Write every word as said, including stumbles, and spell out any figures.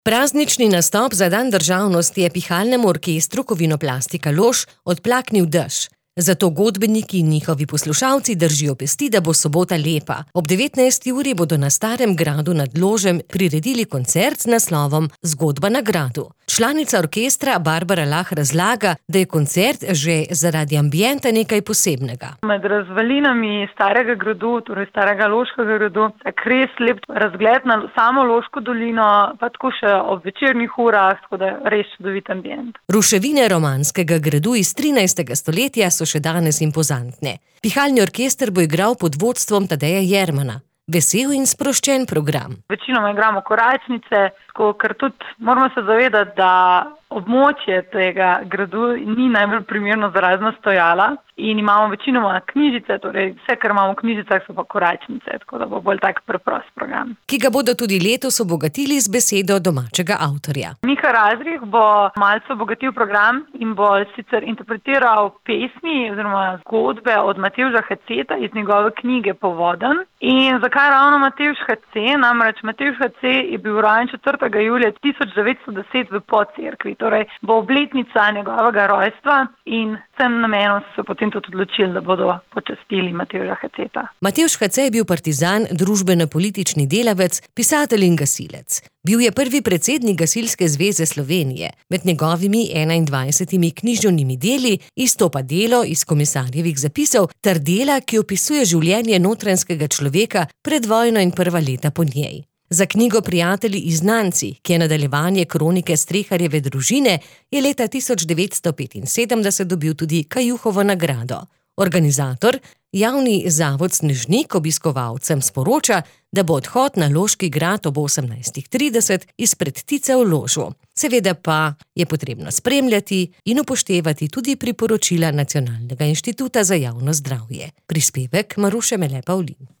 Praznični nastop za dan državnosti je pihalnemu orkestru Kovinoplastika Lož odplaknil dež. Zato godbeniki in njihovi poslušalci držijo pesti, da bo sobota lepa. Ob devetnajsti uri bodo na Starem gradu nad Ložem priredili koncert z naslovom Zgodba na gradu. Članica orkestra Barbara Lah razlaga, da je koncert že zaradi ambienta nekaj posebnega. Med razvalinami Starega gradu, torej Starega Loškega gradu, tak res lep razgled na samo Loško dolino, pa tako še ob večernih urah, tako da res čudovit ambient. Ruševine romanskega gradu iz trinajstega stoletja so še danes impozantne. Pihalni orkester bo igral pod vodstvom Tadeja Jermana. Vesel in sproščen program. Večinoma igramo koračnice, ker tudi moramo se zavedati, da območje tega gradu ni najbolj primerno za razna stojala in imamo večinoma knjižice, torej vse, kar imamo v knjižicah, so pa koračnice, tako da bo bolj tak preprost program. Ki ga bodo tudi letos obogatili z besedo domačega avtorja. Miha Razrih bo malce obogatil program in bo sicer interpretiral pesmi oziroma zgodbe od Matevža Haceta iz njegove knjige Povodenj. In zakaj ravno Matevž Hacet? Namreč Matevž Hacet je bil rojen četrtega julija tisoč devetsto deset v Podcerkvi, torej bo obletnica njegovega rojstva in s tem namenom so se potem tudi odločili, da bodo počastili Matevža Haceta. Matevž Hacet je bil partizan, družbeno-politični delavec, pisatelj in gasilec. Bil je prvi predsednik Gasilske zveze Slovenije. Med njegovimi enaindvajsetimi književnimi deli izstopa delo iz komisarjevih zapisov ter dela, ki opisuje življenje notranjskega človeka pred vojno in prva leta po njej. Za knjigo Prijatelji in znanci, ki je nadaljevanje kronike Streharjeve družine, je leta tisoč devetsto petinsedemdeset dobil tudi Kajuhovo nagrado. Organizator, javni zavod Snežnik, obiskovalcem sporoča, da bo odhod na Loški grad ob osemnajstih trideset izpred Tice v Ložu. Seveda pa je potrebno spremljati in upoštevati tudi priporočila Nacionalnega inštituta za javno zdravje. Prispevek Maruše Mele Pavlin.